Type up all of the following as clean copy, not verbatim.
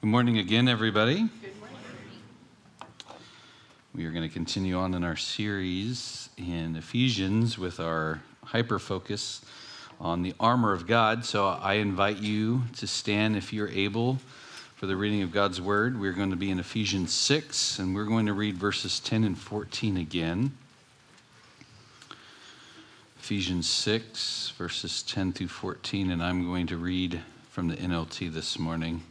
Good morning again, everybody. We are going to continue on in our series in Ephesians with our hyper focus on the armor of God. So I invite you to stand if you're able for the reading of God's word. We're going to be in Ephesians 6, and we're going to read verses 10 and 14 again. Ephesians 6, verses 10 through 14, and I'm going to read from the NLT this morning.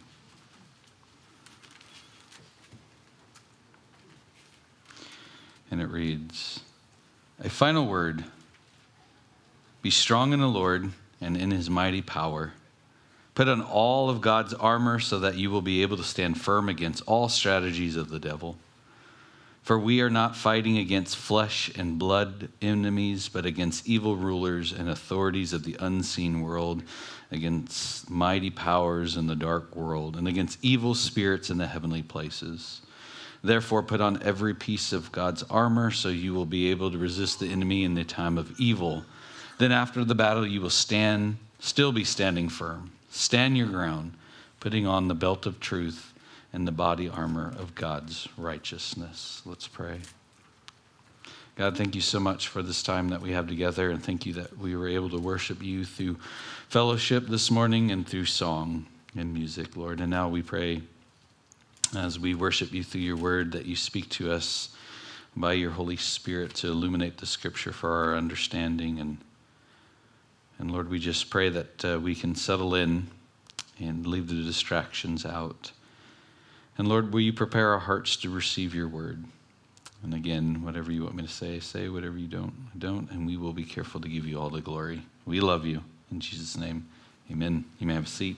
And it reads, "A final word, be strong in the Lord and in his mighty power. Put on all of God's armor so that you will be able to stand firm against all strategies of the devil. For we are not fighting against flesh and blood enemies, but against evil rulers and authorities of the unseen world, against mighty powers in the dark world, and against evil spirits in the heavenly places. Therefore, put on every piece of God's armor so you will be able to resist the enemy in the time of evil. Then after the battle, you will still be standing firm. Stand your ground, putting on the belt of truth and the body armor of God's righteousness." Let's pray. God, thank you so much for this time that we have together, and thank you that we were able to worship you through fellowship this morning and through song and music, Lord. And now we pray, as we worship you through your word, that you speak to us by your Holy Spirit to illuminate the scripture for our understanding. And Lord, we just pray that we can settle in and leave the distractions out. And Lord, will you prepare our hearts to receive your word? And again, whatever you want me to say, say. Whatever you don't. And we will be careful to give you all the glory. We love you. In Jesus' name, amen. You may have a seat.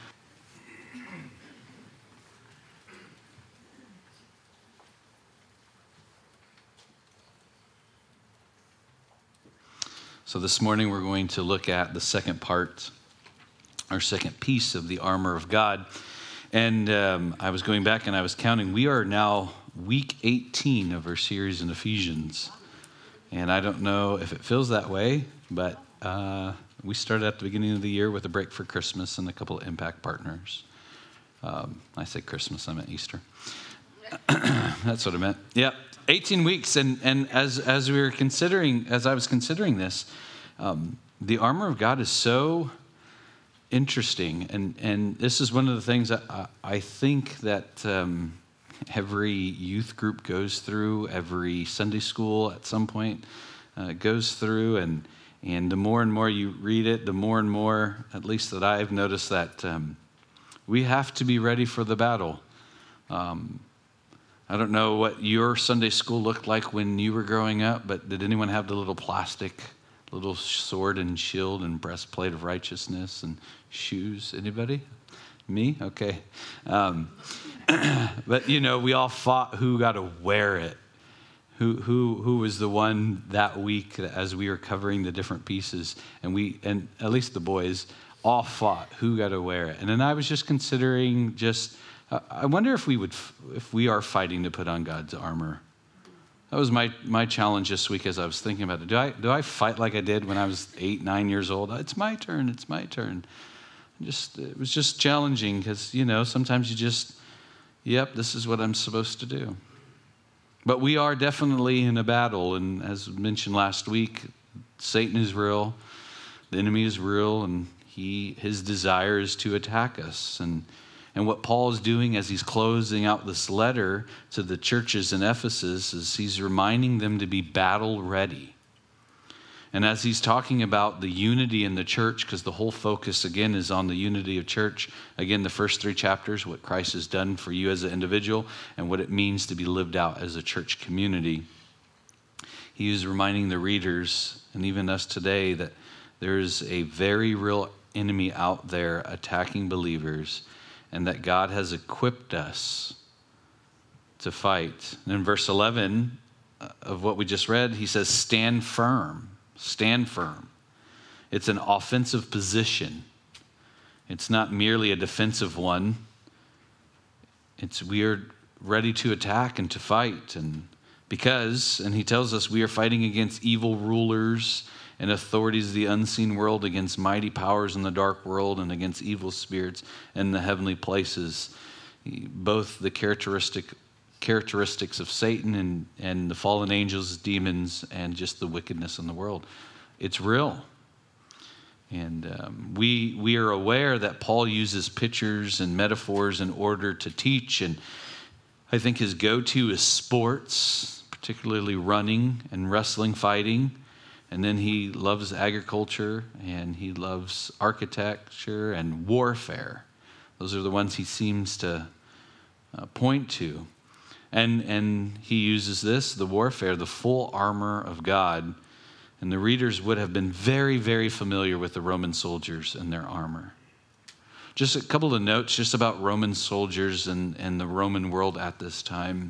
So this morning we're going to look at the second part, our second piece of the armor of God. And I was going back and I was counting. We are now week 18 of our series in Ephesians. And I don't know if it feels that way, but we started at the beginning of the year with a break for Christmas and a couple of impact partners. I say Christmas, I meant Easter. That's what I meant. Yep. 18 weeks, and as I was considering this, the armor of God is so interesting, and this is one of the things that I think that every youth group goes through, every Sunday school at some point goes through, and the more and more you read it, the more and more, at least that I've noticed, that we have to be ready for the battle. I don't know what your Sunday school looked like when you were growing up, but did anyone have the little sword and shield and breastplate of righteousness and shoes? Anybody? Me? Okay. But we all fought who got to wear it. Who was the one that week as we were covering the different pieces, and at least the boys all fought who got to wear it. And then I was just considering I wonder if we are fighting to put on God's armor. That was my challenge this week as I was thinking about it. Do I fight like I did when I was 8, 9 years old? It's my turn. It was just challenging because, sometimes you this is what I'm supposed to do. But we are definitely in a battle. And as mentioned last week, Satan is real. The enemy is real. And his desire is to attack us. And what Paul is doing as he's closing out this letter to the churches in Ephesus is he's reminding them to be battle ready. And as he's talking about the unity in the church, because the whole focus, again, is on the unity of church. Again, the first 3 chapters, what Christ has done for you as an individual and what it means to be lived out as a church community. He is reminding the readers, and even us today, that there's a very real enemy out there attacking believers, and that God has equipped us to fight. And in verse 11 of what we just read, he says, stand firm. Stand firm. It's an offensive position. It's not merely a defensive one. We are ready to attack and to fight. And he tells us we are fighting against evil rulers and authorities of the unseen world, against mighty powers in the dark world, and against evil spirits in the heavenly places. both the characteristics of Satan and the fallen angels, demons, and just the wickedness in the world. It's real. And we are aware that Paul uses pictures and metaphors in order to teach. And I think his go-to is sports, particularly running and wrestling, fighting. And then he loves agriculture, and he loves architecture and warfare. Those are the ones he seems to point to. And he uses the warfare, the full armor of God. And the readers would have been very, very familiar with the Roman soldiers and their armor. Just a couple of notes just about Roman soldiers and the Roman world at this time.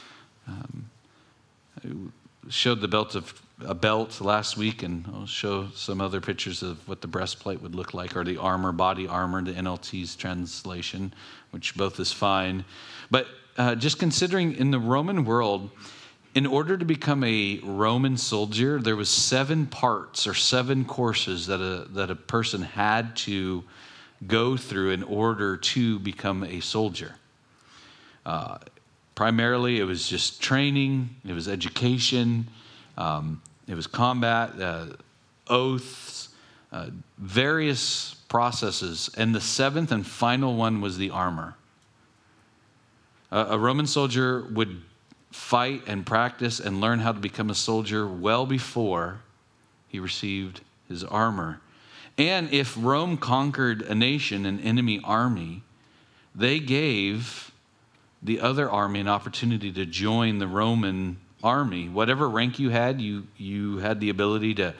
I showed a belt last week, and I'll show some other pictures of what the breastplate would look like, or the armor, body armor, the NLT's translation, which both is fine. But just considering in the Roman world, in order to become a Roman soldier, there was 7 parts or 7 courses that a person had to go through in order to become a soldier. Primarily, it was just training, it was education, it was combat, oaths, various processes. And the 7th and final one was the armor. A Roman soldier would fight and practice and learn how to become a soldier well before he received his armor. And if Rome conquered a nation, an enemy army, they gave the other army an opportunity to join the Roman army. Whatever rank you had the ability to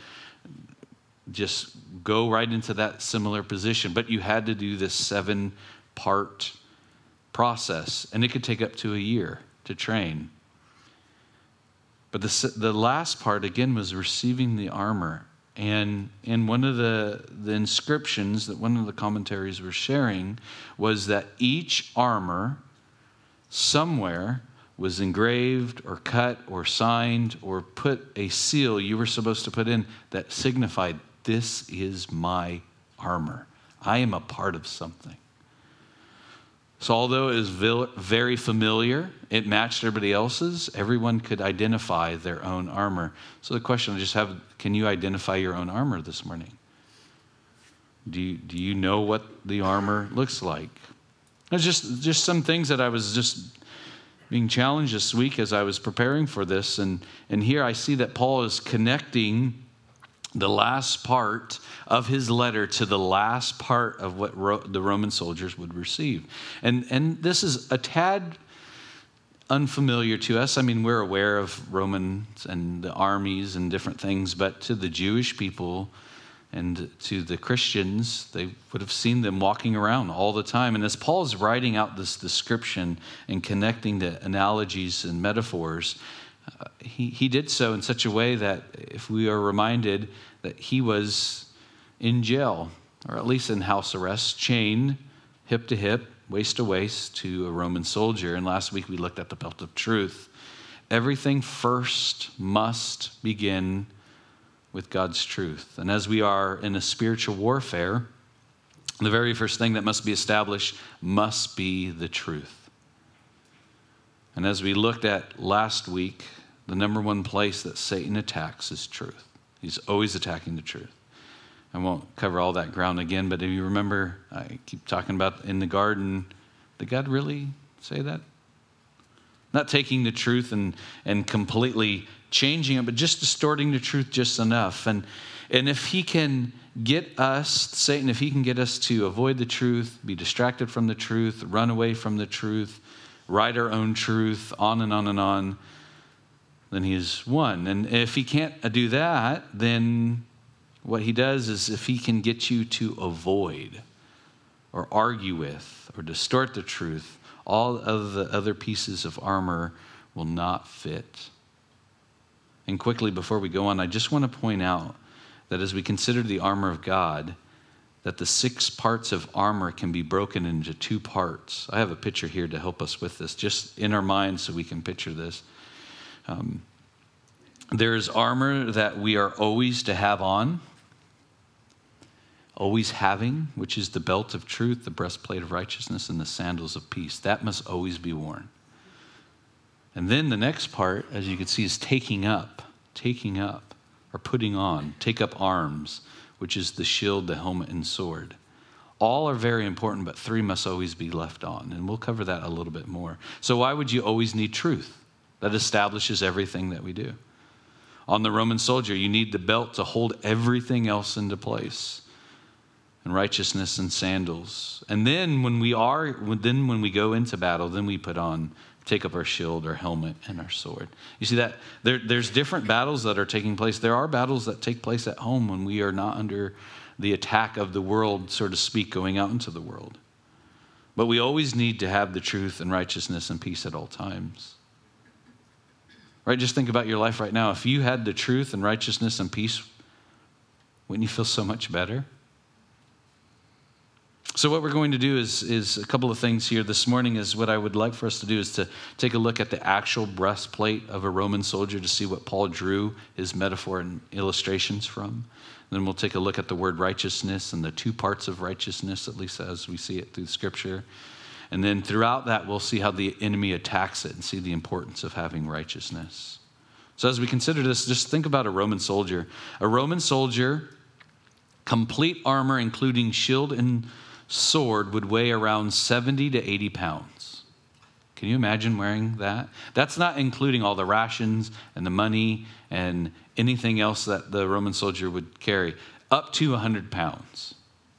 just go right into that similar position. But you had to do this 7-part process, and it could take up to a year to train. But the last part, again, was receiving the armor. And one of the inscriptions that one of the commentaries were sharing was that each armor somewhere was engraved or cut or signed or put a seal you were supposed to put in that signified, this is my armor. I am a part of something. So although it was very familiar, it matched everybody else's, everyone could identify their own armor. So the question I just have, can you identify your own armor this morning? Do you know what the armor looks like? There's just some things that I was just being challenged this week as I was preparing for this. And here I see that Paul is connecting the last part of his letter to the last part of what the Roman soldiers would receive. And this is a tad unfamiliar to us. I mean, we're aware of Romans and the armies and different things, but to the Jewish people and to the Christians, they would have seen them walking around all the time. And as Paul is writing out this description and connecting the analogies and metaphors, he did so in such a way that if we are reminded that he was in jail, or at least in house arrest, chained hip to hip, waist to waist to a Roman soldier. And last week we looked at the belt of truth. Everything first must begin with God's truth. And as we are in a spiritual warfare, the very first thing that must be established must be the truth. And as we looked at last week, the number one place that Satan attacks is truth. He's always attacking the truth. I won't cover all that ground again, but if you remember, I keep talking about in the garden, did God really say that? Not taking the truth and completely changing it, but just distorting the truth just enough. And if he can get us, Satan, if he can get us to avoid the truth, be distracted from the truth, run away from the truth, write our own truth, on and on and on, then he is won. And if he can't do that, then what he does is if he can get you to avoid or argue with or distort the truth, all of the other pieces of armor will not fit. And quickly, before we go on, I just want to point out that as we consider the armor of God, that the 6 parts of armor can be broken into 2 parts. I have a picture here to help us with this, just in our minds so we can picture this. There's armor that we are always to have on. always having, which is the belt of truth, the breastplate of righteousness, and the sandals of peace. That must always be worn. And then the next part, as you can see, is taking up, or putting on, take up arms, which is the shield, the helmet, and sword. All are very important, but 3 must always be left on. And we'll cover that a little bit more. So why would you always need truth? That establishes everything that we do. On the Roman soldier, you need the belt to hold everything else into place. And righteousness and sandals. And then when we go into battle, then we take up our shield, our helmet, and our sword. You see that there's different battles that are taking place. There are battles that take place at home when we are not under the attack of the world, so to speak, going out into the world. But we always need to have the truth and righteousness and peace at all times. Right? Just think about your life right now. If you had the truth and righteousness and peace, wouldn't you feel so much better? So what we're going to do is a couple of things here this morning. Is what I would like for us to do is to take a look at the actual breastplate of a Roman soldier to see what Paul drew his metaphor and illustrations from. Then we'll take a look at the word righteousness and the 2 parts of righteousness, at least as we see it through Scripture. And then throughout that, we'll see how the enemy attacks it and see the importance of having righteousness. So as we consider this, just think about a Roman soldier. A Roman soldier, complete armor, including shield and sword, would weigh around 70 to 80 pounds. Can you imagine wearing that? That's not including all the rations and the money and anything else that the Roman soldier would carry. Up to 100 pounds.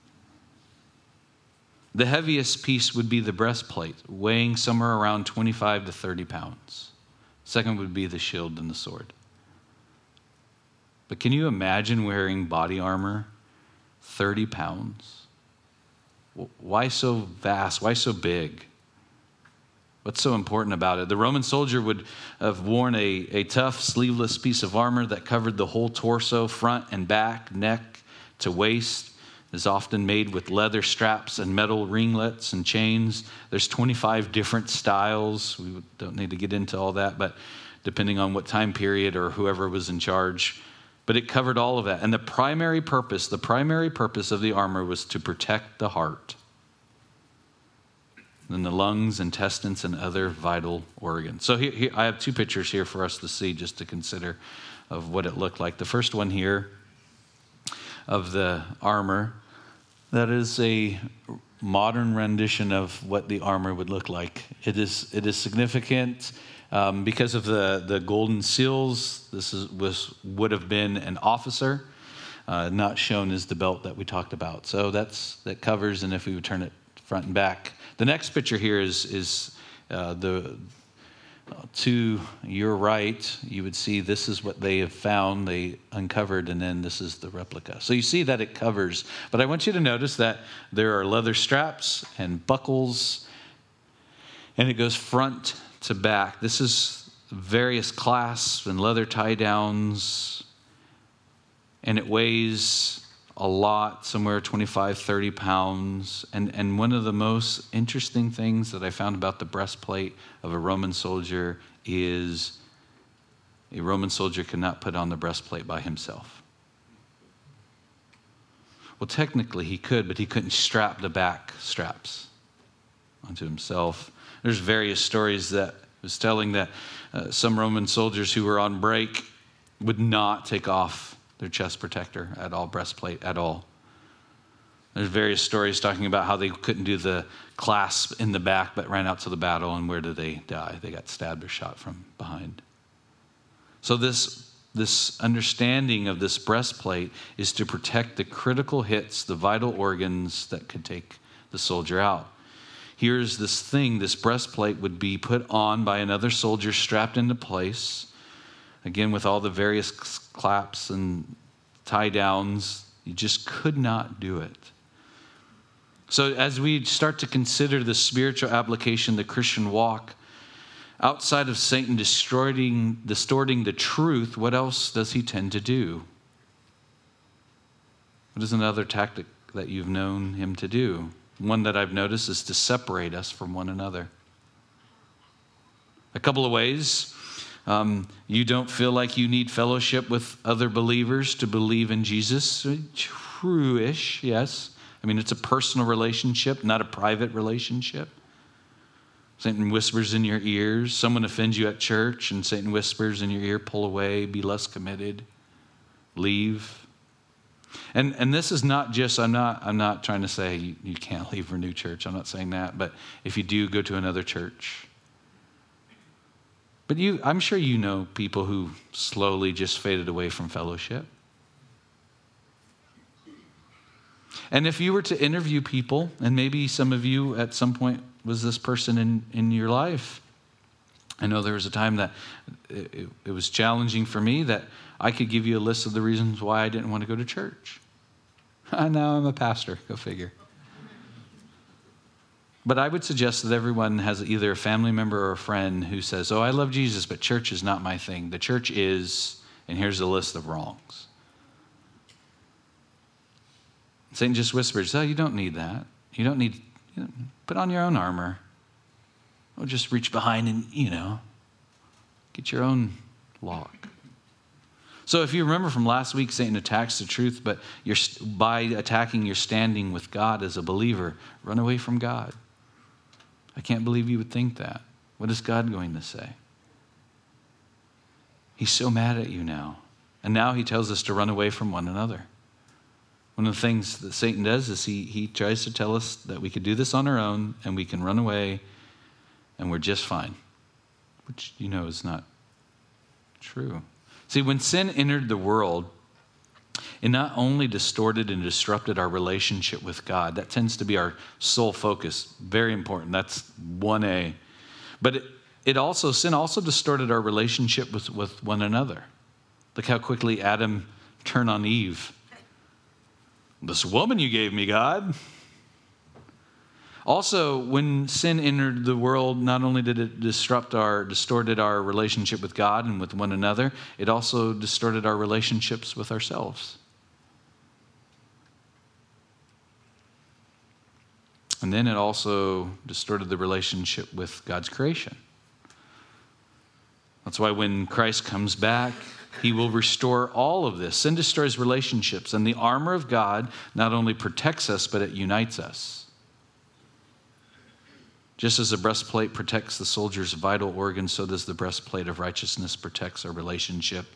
The heaviest piece would be the breastplate, weighing somewhere around 25 to 30 pounds. Second would be the shield and the sword. But can you imagine wearing body armor, 30 pounds? Why so vast? Why so big? What's so important about it? The Roman soldier would have worn a tough, sleeveless piece of armor that covered the whole torso, front and back, neck to waist. Is often made with leather straps and metal ringlets and chains. There's 25 different styles. We don't need to get into all that, but depending on what time period or whoever was in charge. But it covered all of that. And the primary purpose of the armor was to protect the heart. Then the lungs, intestines, and other vital organs. So here I have 2 pictures here for us to see, just to consider of what it looked like. The first one here of the armor, that is a modern rendition of what the armor would look like. It is significant because of the golden seals. This would have been an officer, not shown as the belt that we talked about. So that covers, and if we would turn it front and back. The next picture here is to your right, you would see this is what they have found, they uncovered, and then this is the replica. So you see that it covers. But I want you to notice that there are leather straps and buckles, and it goes front to back. This is various clasps and leather tie-downs, and it weighs a lot, somewhere 25, 30 pounds. And one of the most interesting things that I found about the breastplate of a Roman soldier is a Roman soldier could not put on the breastplate by himself. Well, technically he could, but he couldn't strap the back straps onto himself. There's various stories that was telling that some Roman soldiers who were on break would not take off their chest protector at all, breastplate at all. There's various stories talking about how they couldn't do the clasp in the back, but ran out to the battle, and where did they die? They got stabbed or shot from behind. So this understanding of this breastplate is to protect the critical hits, the vital organs that could take the soldier out. Here's this thing, this breastplate would be put on by another soldier strapped into place. Again, with all the various claps and tie downs, you just could not do it. So as we start to consider the spiritual application, the Christian walk, outside of Satan distorting the truth, what else does he tend to do? What is another tactic that you've known him to do? One that I've noticed is to separate us from one another. A couple of ways. You don't feel like you need fellowship with other believers to believe in Jesus. true-ish, yes. I mean, it's a personal relationship, not a private relationship. Satan whispers in your ears. Someone offends you at church, and Satan whispers in your ear, pull away, be less committed, leave. And this is not just, I'm not trying to say you can't leave Renew Church. I'm not saying that. But if you do, go to another church. But I'm sure you know people who slowly just faded away from fellowship. And if you were to interview people, and maybe some of you at some point was this person in your life. I know there was a time that it was challenging for me that I could give you a list of the reasons why I didn't want to go to church. Now I'm a pastor, go figure. But I would suggest that everyone has either a family member or a friend who says, oh, I love Jesus, but church is not my thing. The church is, and here's a list of wrongs. Satan just whispers, oh, you don't need that. You don't need, put on your own armor. Or just reach behind and, get your own lock. So if you remember from last week, Satan attacks the truth, but by attacking your standing with God as a believer, run away from God. I can't believe you would think that. What is God going to say? He's so mad at you now. And now he tells us to run away from one another. One of the things that Satan does is he tries to tell us that we could do this on our own and we can run away and we're just fine, which is not true. See, when sin entered the world, it not only distorted and disrupted our relationship with God. That tends to be our sole focus. Very important. That's 1A. But sin also distorted our relationship with one another. Look how quickly Adam turned on Eve. This woman you gave me, God. Also, when sin entered the world, not only did it distorted our relationship with God and with one another, it also distorted our relationships with ourselves. And then it also distorted the relationship with God's creation. That's why when Christ comes back, he will restore all of this. Sin destroys relationships, and the armor of God not only protects us, but it unites us. Just as the breastplate protects the soldier's vital organs, so does the breastplate of righteousness protects our relationships,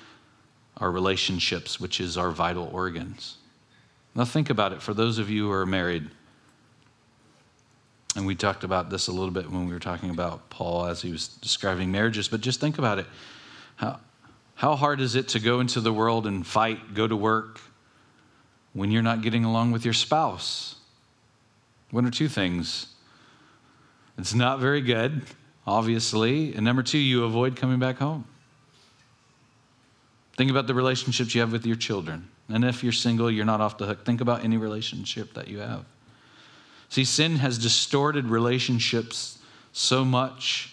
which is our vital organs. Now think about it. For those of you who are married, and we talked about this a little bit when we were talking about Paul as he was describing marriages, but just think about it. How hard is it to go into the world and fight, go to work, when you're not getting along with your spouse? One or two things. It's not very good, obviously. And number two, you avoid coming back home. Think about the relationships you have with your children. And if you're single, you're not off the hook. Think about any relationship that you have. See, sin has distorted relationships so much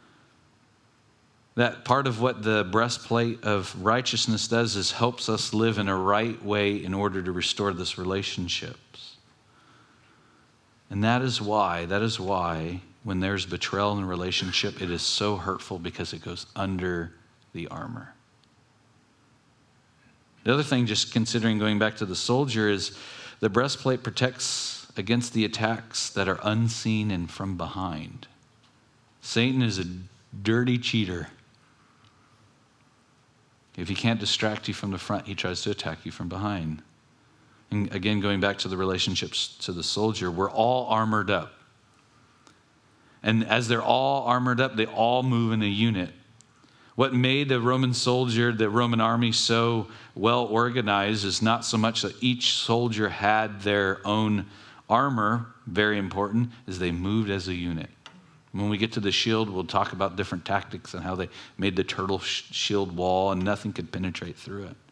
that part of what the breastplate of righteousness does is helps us live in a right way in order to restore this relationships. And that is why when there's betrayal in a relationship, it is so hurtful because it goes under the armor. The other thing, just considering going back to the soldier, is the breastplate protects against the attacks that are unseen and from behind. Satan is a dirty cheater. If he can't distract you from the front, he tries to attack you from behind. And again, going back to the relationships to the soldier, we're all armored up. And as they're all armored up, they all move in a unit. What made the Roman soldier, the Roman army, so well organized is not so much that each soldier had their own armor, very important, is they moved as a unit. When we get to the shield, we'll talk about different tactics and how they made the turtle shield wall and nothing could penetrate through it.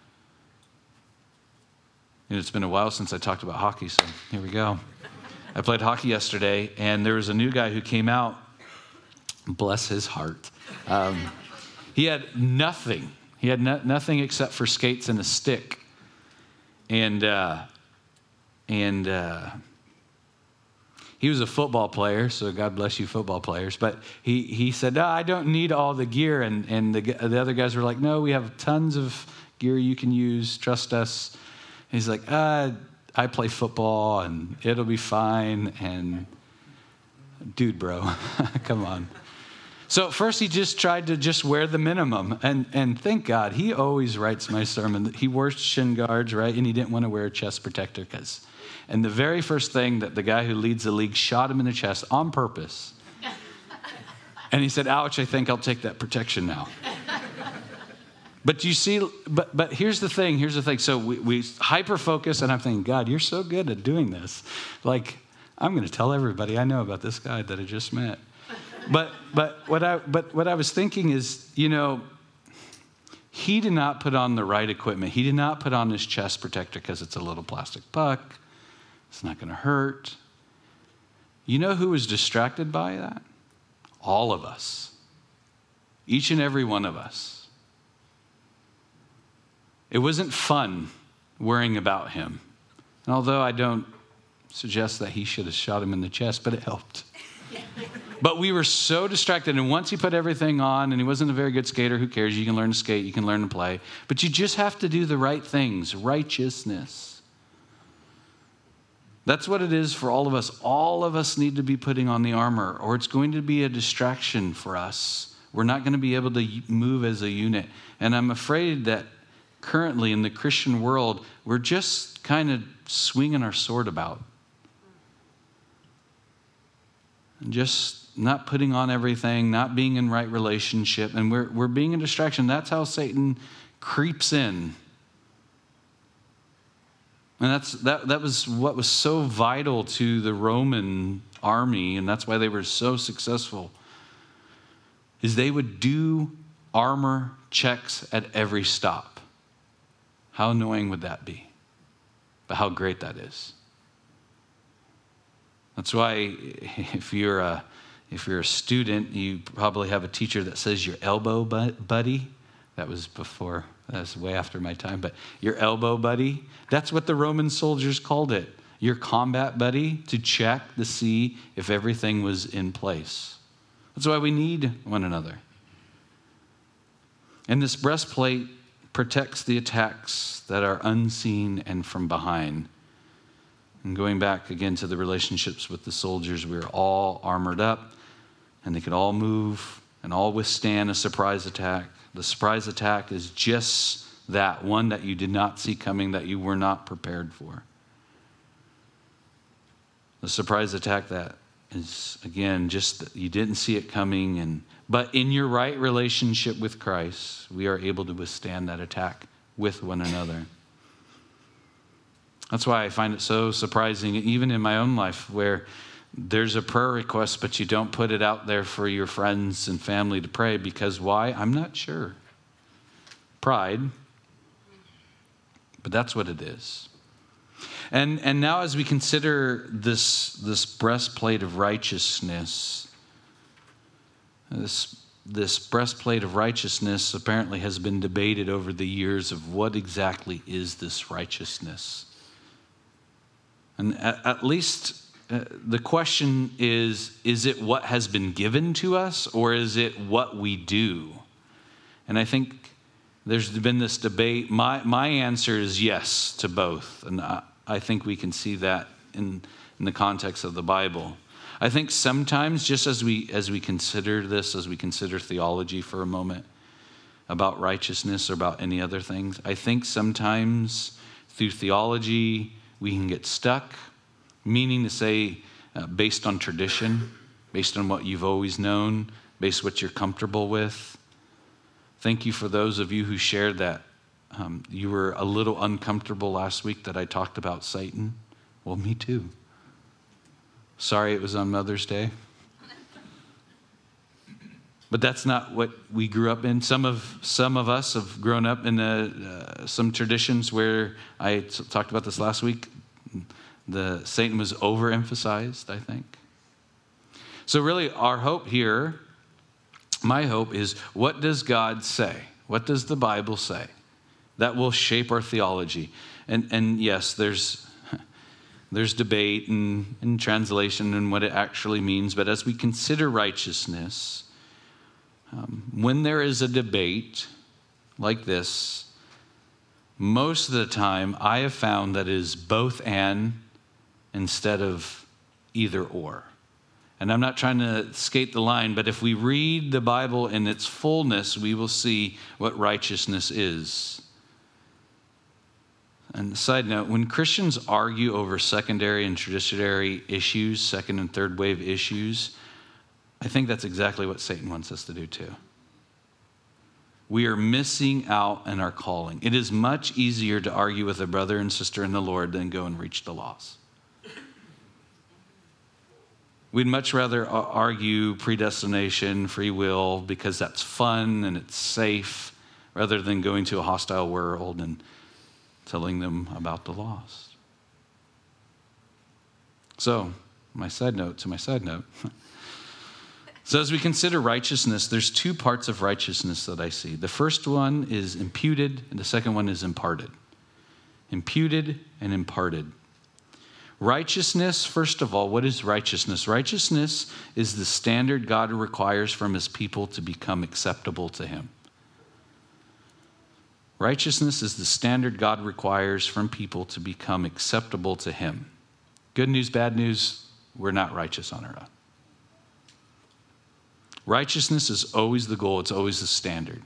And it's been a while since I talked about hockey, so here we go. I played hockey yesterday, and there was a new guy who came out. Bless his heart. He had nothing. He had nothing except for skates and a stick. And he was a football player, so God bless you football players. But he said, no, I don't need all the gear. And the other guys were like, no, we have tons of gear you can use. Trust us. He's like, I play football and it'll be fine. And dude, bro, come on. So at first he just tried to just wear the minimum. And thank God, he always writes my sermon. He wore shin guards, right? And he didn't want to wear a chest protector and the very first thing that the guy who leads the league shot him in the chest on purpose. And he said, ouch, I think I'll take that protection now. But you see, but here's the thing. So we hyper-focus, and I'm thinking, God, you're so good at doing this. Like, I'm going to tell everybody I know about this guy that I just met. But what I was thinking is, he did not put on the right equipment. He did not put on his chest protector because it's a little plastic puck. It's not going to hurt. You know who was distracted by that? All of us. Each and every one of us. It wasn't fun worrying about him. And although I don't suggest that he should have shot him in the chest, but it helped. But we were so distracted, and once he put everything on, and he wasn't a very good skater, who cares? You can learn to skate, you can learn to play. But you just have to do the right things, righteousness. That's what it is for all of us. All of us need to be putting on the armor, or it's going to be a distraction for us. We're not going to be able to move as a unit. And I'm afraid that currently in the Christian world, we're just kind of swinging our sword about. And just not putting on everything, not being in right relationship, and we're being a distraction. That's how Satan creeps in. And that was what was so vital to the Roman army, and that's why they were so successful, is they would do armor checks at every stop. How annoying would that be? But how great that is. That's why if you're a student, you probably have a teacher that says your elbow buddy. That was way after my time, but your elbow buddy, that's what the Roman soldiers called it. Your combat buddy, to check to see if everything was in place. That's why we need one another. And this breastplate protects the attacks that are unseen and from behind. And going back again to the relationships with the soldiers, we were all armored up, and they could all move and all withstand a surprise attack. The surprise attack is just that, one that you did not see coming, that you were not prepared for. The surprise attack that is, again, just that you didn't see it coming. But in your right relationship with Christ, we are able to withstand that attack with one another. That's why I find it so surprising, even in my own life, where there's a prayer request, but you don't put it out there for your friends and family to pray. Because why? I'm not sure. Pride. But that's what it is. And now as we consider this breastplate of righteousness, this breastplate of righteousness apparently has been debated over the years of what exactly is this righteousness. And at least the question is it what has been given to us, or is it what we do? And I think there's been this debate. My answer is yes to both. And I think we can see that in the context of the Bible. I think sometimes, just as we consider this, as we consider theology for a moment about righteousness or about any other things, I think sometimes through theology we can get stuck, meaning to say based on tradition, based on what you've always known, based on what you're comfortable with. Thank you for those of you who shared that. You were a little uncomfortable last week that I talked about Satan. Well, me too. Sorry it was on Mother's Day. But that's not what we grew up in. Some of us have grown up in some traditions where I talked about this last week. The Satan was overemphasized, I think. So really our hope here, my hope is, what does God say? What does the Bible say? That will shape our theology. And yes, there's debate and translation and what it actually means. But as we consider righteousness, when there is a debate like this, most of the time I have found that it is both and instead of either or. And I'm not trying to skate the line, but if we read the Bible in its fullness, we will see what righteousness is. And side note, when Christians argue over secondary and tertiary issues, second and third wave issues, I think that's exactly what Satan wants us to do too. We are missing out on our calling. It is much easier to argue with a brother and sister in the Lord than go and reach the lost. We'd much rather argue predestination, free will, because that's fun and it's safe, rather than going to a hostile world and telling them about the lost. So, my side note. So as we consider righteousness, there's two parts of righteousness that I see. The first one is imputed, and the second one is imparted. Imputed and imparted. Righteousness, first of all, what is righteousness? Righteousness is the standard God requires from his people to become acceptable to him. Righteousness is the standard God requires from people to become acceptable to him. Good news, bad news, we're not righteous on our own. Righteousness is always the goal. It's always the standard.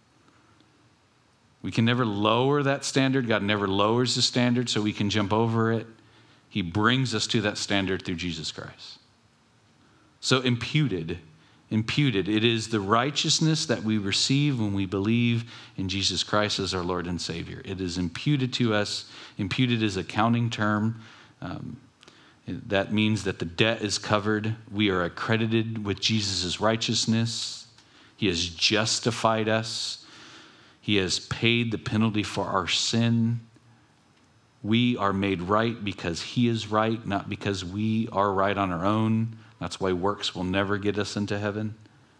We can never lower that standard. God never lowers the standard so we can jump over it. He brings us to that standard through Jesus Christ. So imputed, it is the righteousness that we receive when we believe in Jesus Christ as our Lord and Savior. It is imputed to us. Imputed is a counting term. That means that the debt is covered. We are accredited with Jesus' righteousness. He has justified us. He has paid the penalty for our sin. We are made right because he is right, not because we are right on our own. That's why works will never get us into heaven.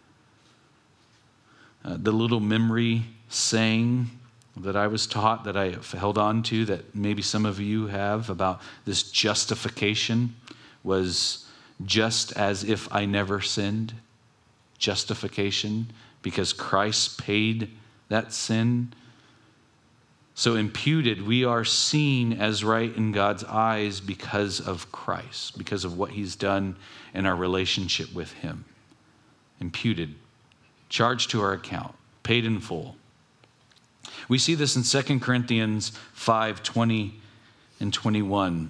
The little memory saying that I was taught, that I held on to, that maybe some of you have, about this justification, was just as if I never sinned. Justification, because Christ paid that sin. So imputed, we are seen as right in God's eyes because of Christ, because of what he's done in our relationship with him. Imputed, charged to our account, paid in full. We see this in 2 Corinthians 5:20 and 21.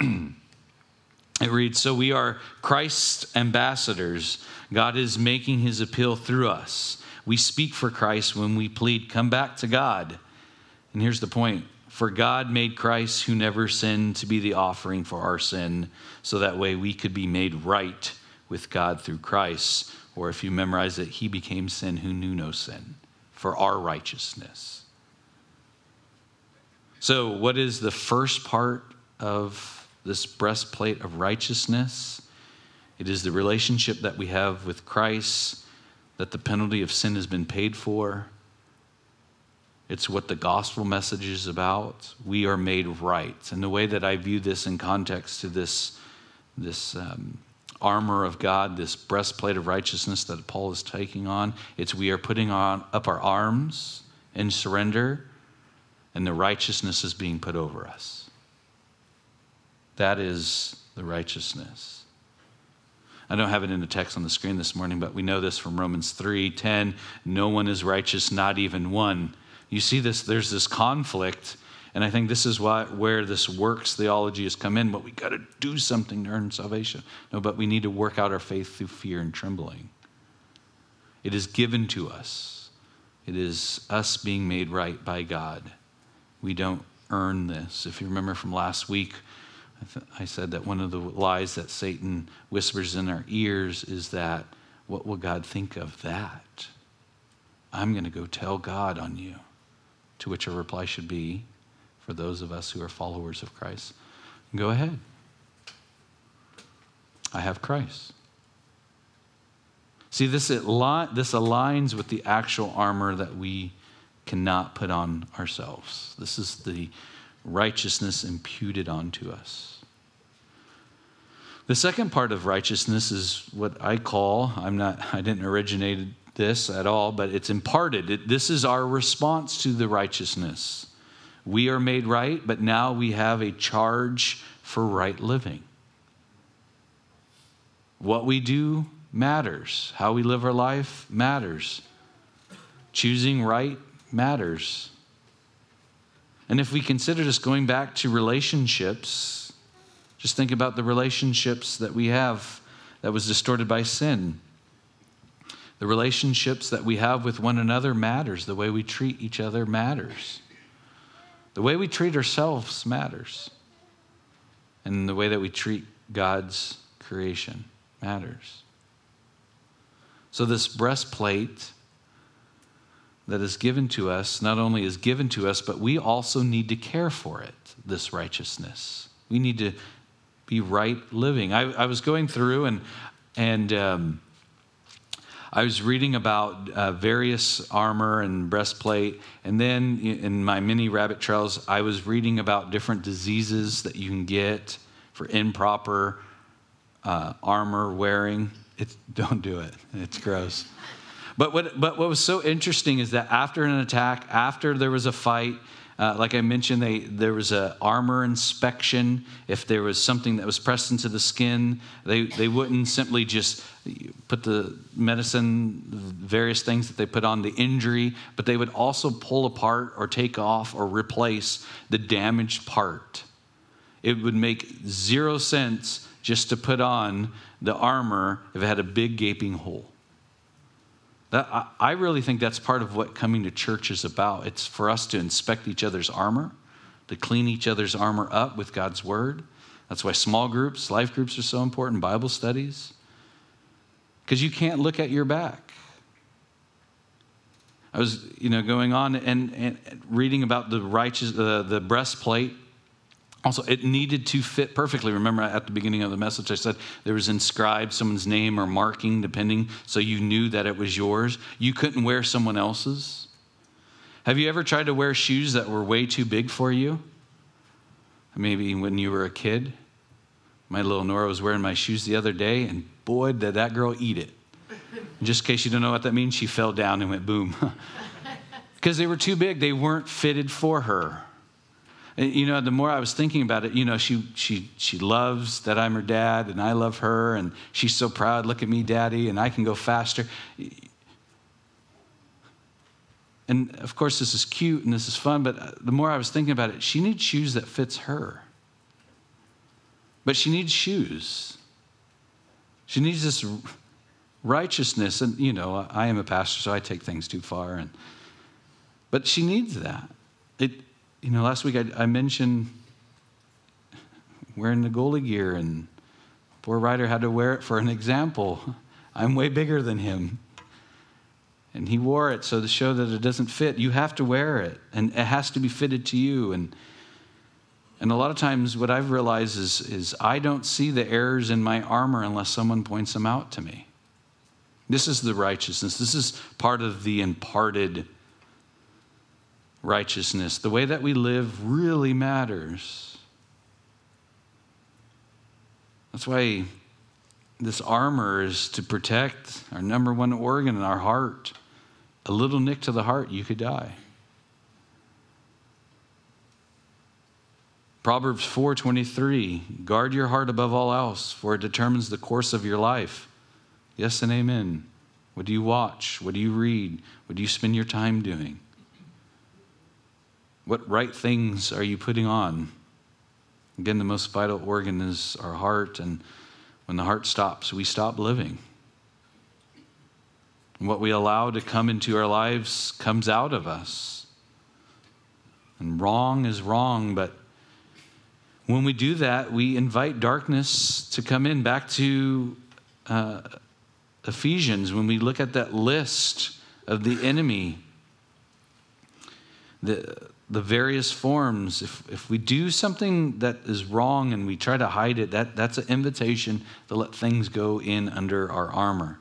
It reads, "So we are Christ's ambassadors. God is making his appeal through us. We speak for Christ when we plead, 'Come back to God.' And here's the point. For God made Christ, who never sinned, to be the offering for our sin, so that way we could be made right with God through Christ." Or if you memorize it, he became sin who knew no sin, for our righteousness. So what is the first part of this breastplate of righteousness? It is the relationship that we have with Christ, that the penalty of sin has been paid for. It's what the gospel message is about. We are made right. And the way that I view this in context to this armor of God, this breastplate of righteousness that Paul is taking on, it's we are putting up our arms in surrender, and the righteousness is being put over us. That is the righteousness. I don't have it in the text on the screen this morning, but we know this from Romans 3:10. No one is righteous, not even one. You see this, there's this conflict, and I think this is where this works theology has come in, but we got to do something to earn salvation. No, but we need to work out our faith through fear and trembling. It is given to us. It is us being made right by God. We don't earn this. If you remember from last week, I said that one of the lies that Satan whispers in our ears is that, what will God think of that? I'm going to go tell God on you. To which a reply should be, for those of us who are followers of Christ, go ahead. I have Christ. See, this aligns with the actual armor that we cannot put on ourselves. This is the righteousness imputed onto us. The second part of righteousness is what I call, I didn't originate this at all, but it's imparted. This is our response to the righteousness. We are made right, but now we have a charge for right living. What we do matters. How we live our life matters. Choosing right matters. And if we consider this going back to relationships, just think about the relationships that we have that was distorted by sin. The relationships that we have with one another matters. The way we treat each other matters. The way we treat ourselves matters. And the way that we treat God's creation matters. So this breastplate that is given to us, not only is given to us, but we also need to care for it, this righteousness. We need to be right living. I was going through and I was reading about various armor and breastplate, and then in my mini rabbit trails, I was reading about different diseases that you can get for improper armor wearing. Don't do it. It's gross. But what was so interesting is that after an attack, after there was a fight, like I mentioned, there was an armor inspection. If there was something that was pressed into the skin, they wouldn't simply just put the medicine, various things that they put on the injury, but they would also pull apart or take off or replace the damaged part. It would make zero sense just to put on the armor if it had a big gaping hole. I really think that's part of what coming to church is about. It's for us to inspect each other's armor, to clean each other's armor up with God's word. That's why small groups, life groups are so important, Bible studies. Because you can't look at your back. I was, going on and reading about the breastplate. Also, it needed to fit perfectly. Remember at the beginning of the message, I said there was inscribed someone's name or marking, depending, so you knew that it was yours. You couldn't wear someone else's. Have you ever tried to wear shoes that were way too big for you? Maybe when you were a kid. My little Nora was wearing my shoes the other day, and boy, did that girl eat it. Just in case you don't know what that means, she fell down and went boom. Because they were too big. They weren't fitted for her. The more I was thinking about it, she loves that I'm her dad and I love her and she's so proud. Look at me, Daddy, and I can go faster. And of course, this is cute and this is fun, but the more I was thinking about it, she needs shoes that fits her. But she needs shoes. She needs this righteousness. And, I am a pastor, so I take things too far. But she needs that. Last week I mentioned wearing the goalie gear, and poor Ryder had to wear it for an example. I'm way bigger than him. And he wore it so to show that it doesn't fit. You have to wear it, and it has to be fitted to you. And a lot of times what I've realized is I don't see the errors in my armor unless someone points them out to me. This is the righteousness. This is part of the imparted righteousness. The way that we live really matters. That's why this armor is to protect our number one organ in our heart. A little nick to the heart, you could die. Proverbs 4:23, guard your heart above all else, for it determines the course of your life. Yes and amen. What do you watch? What do you read? What do you spend your time doing? What right things are you putting on? Again, the most vital organ is our heart, and when the heart stops, we stop living. And what we allow to come into our lives comes out of us. And wrong is wrong, but when we do that, we invite darkness to come in. Back to Ephesians, when we look at that list of the enemy, the various forms, if we do something that is wrong and we try to hide it, that's an invitation to let things go in under our armor.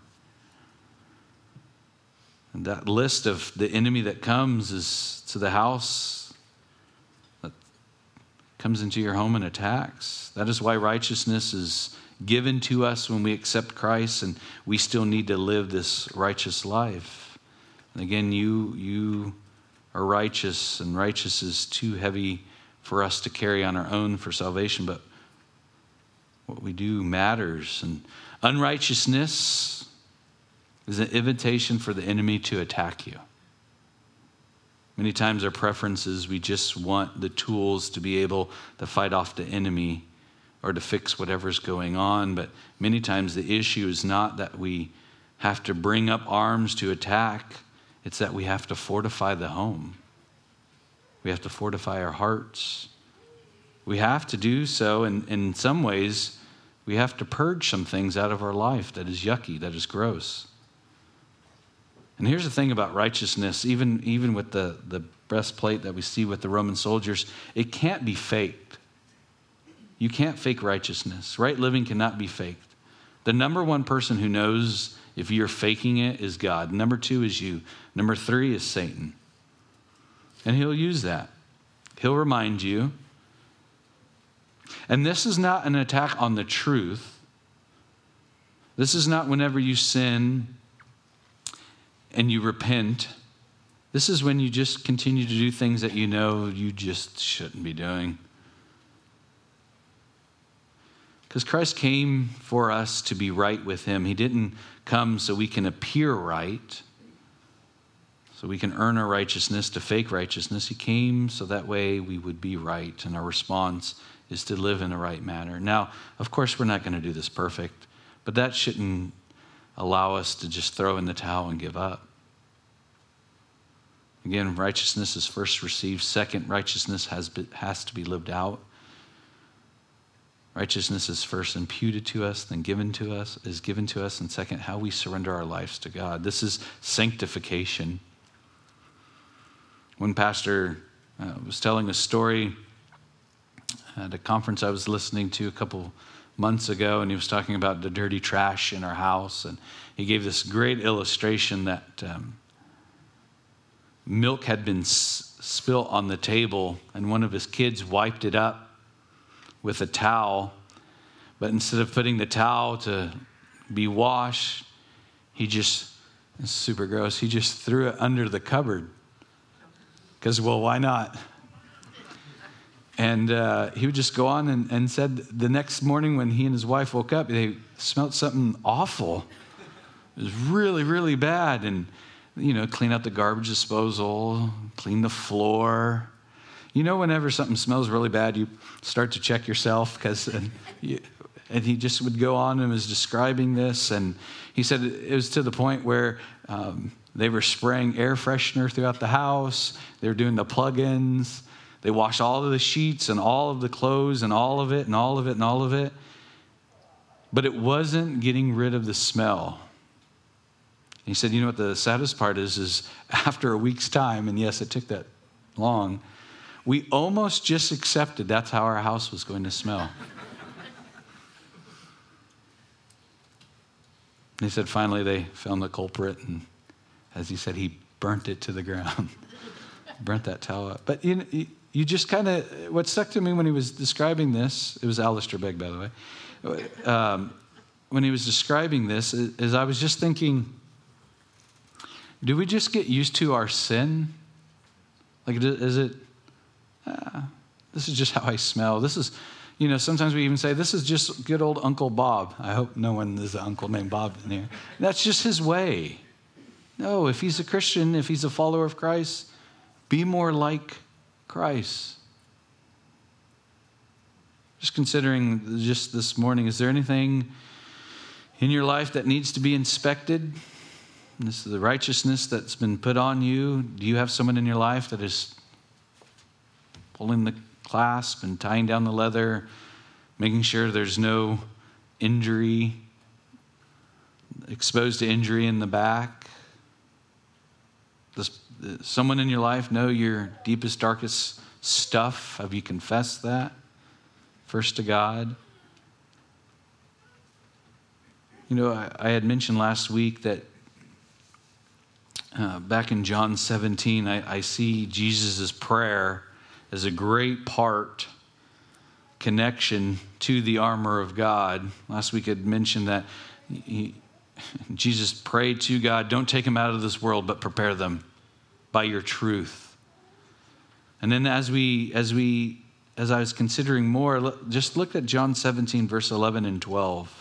And that list of the enemy that comes is to the house, that comes into your home and attacks. That is why righteousness is given to us when we accept Christ, and we still need to live this righteous life. And again, you are righteous, and righteous is too heavy for us to carry on our own for salvation, but what we do matters. And unrighteousness is an invitation for the enemy to attack you. Many times our preference is we just want the tools to be able to fight off the enemy or to fix whatever's going on. But many times the issue is not that we have to bring up arms to attack. It's that we have to fortify the home. We have to fortify our hearts. We have to do so, and in some ways, we have to purge some things out of our life that is yucky, that is gross. And here's the thing about righteousness, even with the breastplate that we see with the Roman soldiers, it can't be faked. You can't fake righteousness. Right living cannot be faked. The number one person who knows if you're faking it is God. Number 2 is you. Number 3 is Satan. And he'll use that. He'll remind you. And this is not an attack on the truth. This is not whenever you sin and you repent. This is when you just continue to do things that you know you just shouldn't be doing. Because Christ came for us to be right with him. He didn't come so we can appear right, so we can earn our righteousness, to fake righteousness. He came so that way we would be right, and our response is to live in a right manner. Now, of course, we're not going to do this perfect, but that shouldn't allow us to just throw in the towel and give up. Again, righteousness is first received. Second, righteousness has to be lived out. Righteousness is first imputed to us, then given to us, and second, how we surrender our lives to God. This is sanctification. One pastor was telling a story at a conference I was listening to a couple months ago, and he was talking about the dirty trash in our house, and he gave this great illustration that milk had been spilt on the table, and one of his kids wiped it up with a towel, but instead of putting the towel to be washed, it's super gross, he just threw it under the cupboard. Because, well, why not? And he would just go on and said the next morning when he and his wife woke up, they smelled something awful. It was really, really bad. And, clean out the garbage disposal, clean the floor. Whenever something smells really bad, you start to check yourself, and he just would go on and was describing this. And he said it was to the point where they were spraying air freshener throughout the house. They were doing the plug-ins. They washed all of the sheets and all of the clothes and all of it and all of it and all of it. But it wasn't getting rid of the smell. And he said, what the saddest part is after a week's time, and yes, it took that long, we almost just accepted that's how our house was going to smell. And he said finally they found the culprit, and as he said, he burnt it to the ground. Burnt that towel up. But you just kind of, what stuck to me when he was describing this, it was Alistair Begg, by the way, when he was describing this, is I was just thinking, do we just get used to our sin? Like, is it, this is just how I smell. This is, sometimes we even say, this is just good old Uncle Bob. I hope no one is an uncle named Bob in here. That's just his way. No, if he's a Christian, if he's a follower of Christ, be more like Christ. Just considering just this morning, is there anything in your life that needs to be inspected? This is the righteousness that's been put on you. Do you have someone in your life that is pulling the clasp and tying down the leather, making sure there's no injury, exposed to injury in the back? Does someone in your life know your deepest, darkest stuff? Have you confessed that first to God? I had mentioned last week that back in John 17, I see Jesus' prayer as a great connection to the armor of God. Last week I had mentioned that Jesus prayed to God, don't take them out of this world, but prepare them by your truth. And then as I was considering more, just look at John 17, verse 11 and 12.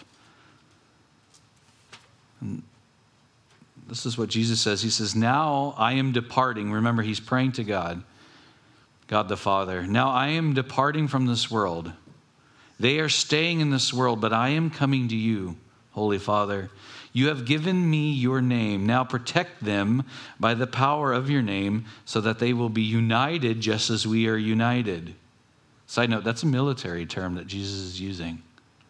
And this is what Jesus says. He says, now I am departing. Remember, he's praying to God the Father. Now I am departing from this world. They are staying in this world, but I am coming to you, Holy Father. You have given me your name. Now protect them by the power of your name so that they will be united just as we are united. Side note, that's a military term that Jesus is using.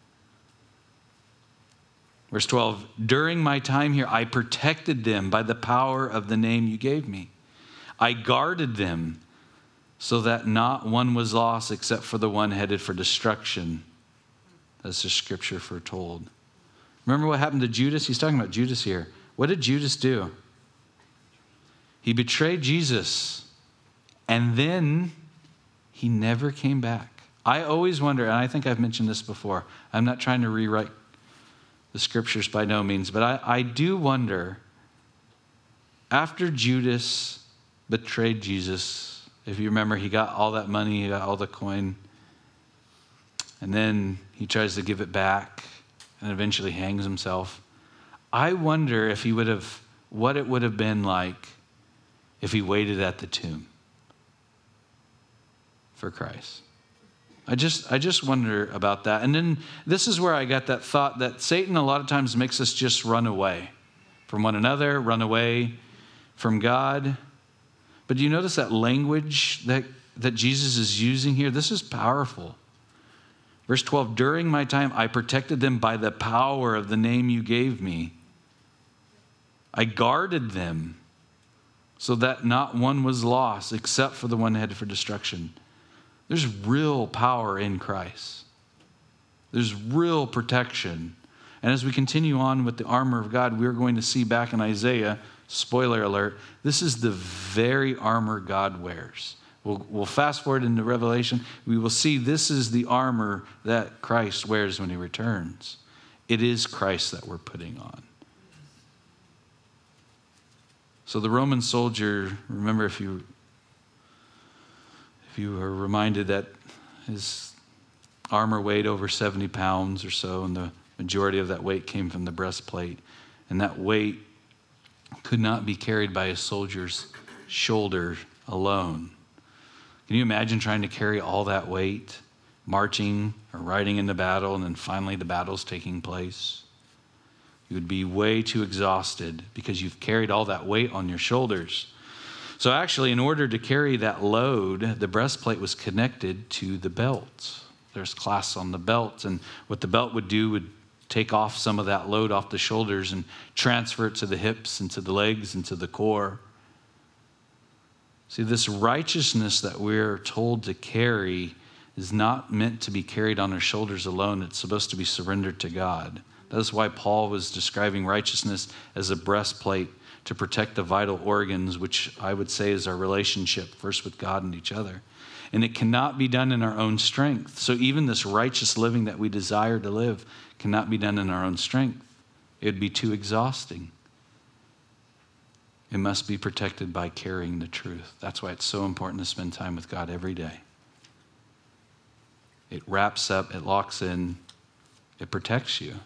Verse 12, during my time here, I protected them by the power of the name you gave me. I guarded them so that not one was lost except for the one headed for destruction. That's the scripture foretold. Remember what happened to Judas? He's talking about Judas here. What did Judas do? He betrayed Jesus, and then he never came back. I always wonder, and I think I've mentioned this before. I'm not trying to rewrite the scriptures by no means, but I do wonder, after Judas betrayed Jesus, if you remember, he got all that money, he got all the coin, and then he tries to give it back and eventually hangs himself. I wonder if what it would have been like if he waited at the tomb for Christ. I just wonder about that. And then this is where I got that thought that Satan a lot of times makes us just run away from one another, run away from God. But do you notice that language that Jesus is using here? This is powerful. Verse 12, during my time, I protected them by the power of the name you gave me. I guarded them so that not one was lost except for the one headed for destruction. There's real power in Christ. There's real protection. And as we continue on with the armor of God, we're going to see back in Isaiah, spoiler alert, this is the very armor God wears. We'll fast forward into Revelation. We will see this is the armor that Christ wears when he returns. It is Christ that we're putting on. So the Roman soldier, remember if you are reminded that his armor weighed over 70 pounds or so, and the majority of that weight came from the breastplate. And that weight could not be carried by a soldier's shoulder alone. Can you imagine trying to carry all that weight, marching or riding into battle, and then finally the battle's taking place? You would be way too exhausted because you've carried all that weight on your shoulders. So actually, in order to carry that load, the breastplate was connected to the belt. There's clasps on the belt, and what the belt would do would take off some of that load off the shoulders and transfer it to the hips and to the legs and to the core. See, this righteousness that we're told to carry is not meant to be carried on our shoulders alone. It's supposed to be surrendered to God. That's why Paul was describing righteousness as a breastplate to protect the vital organs, which I would say is our relationship first with God and each other. And it cannot be done in our own strength. So even this righteous living that we desire to live cannot be done in our own strength. It would be too exhausting. It must be protected by carrying the truth. That's why it's so important to spend time with God every day. It wraps up, it locks in, it protects you.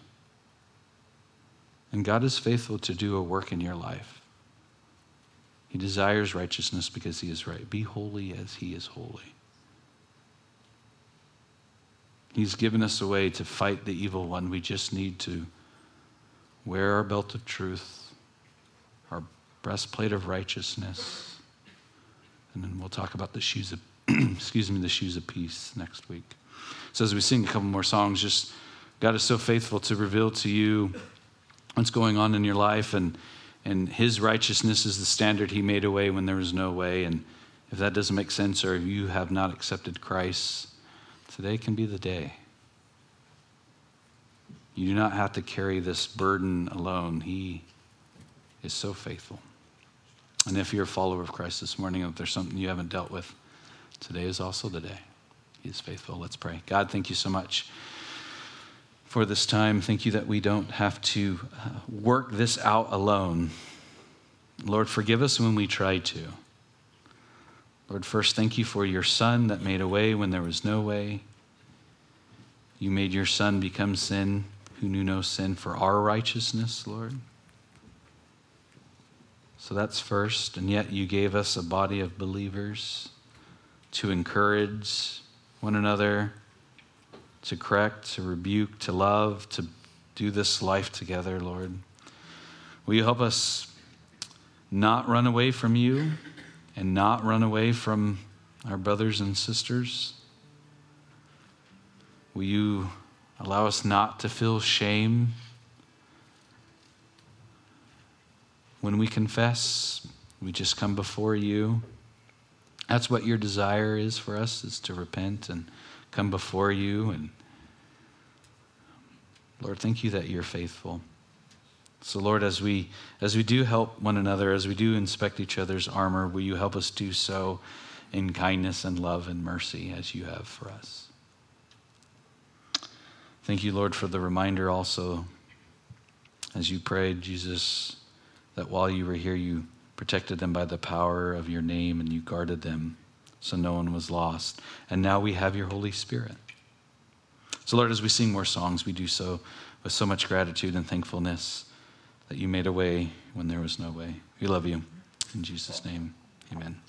And God is faithful to do a work in your life. He desires righteousness because he is right. Be holy as he is holy. He's given us a way to fight the evil one. We just need to wear our belt of truth, our breastplate of righteousness, and then we'll talk about the shoes of, the shoes of peace next week. So as we sing a couple more songs, just God is so faithful to reveal to you what's going on in your life, and his righteousness is the standard. He made a way when there was no way, and if that doesn't make sense or you have not accepted Christ, today can be the day. You do not have to carry this burden alone. He is so faithful. And if you're a follower of Christ this morning, if there's something you haven't dealt with, today is also the day. He is faithful. Let's pray. God, thank you so much for this time. Thank you that we don't have to work this out alone. Lord, forgive us when we try to. Lord, first, thank you for your Son that made a way when there was no way. You made your Son become sin, who knew no sin, for our righteousness, Lord. So that's first. And yet you gave us a body of believers to encourage one another, to correct, to rebuke, to love, to do this life together, Lord. Will you help us not run away from you and not run away from our brothers and sisters? Will you allow us not to feel shame when we confess? We just come before you. That's what your desire is for us, is to repent and come before you. And Lord, thank you that you're faithful. So Lord, as we do help one another, as we do inspect each other's armor, will you help us do so in kindness and love and mercy as you have for us? Thank you, Lord, for the reminder also, as you prayed, Jesus, that while you were here, you protected them by the power of your name and you guarded them so no one was lost. And now we have your Holy Spirit. So Lord, as we sing more songs, we do so with so much gratitude and thankfulness that you made a way when there was no way. We love you. In Jesus' name, amen.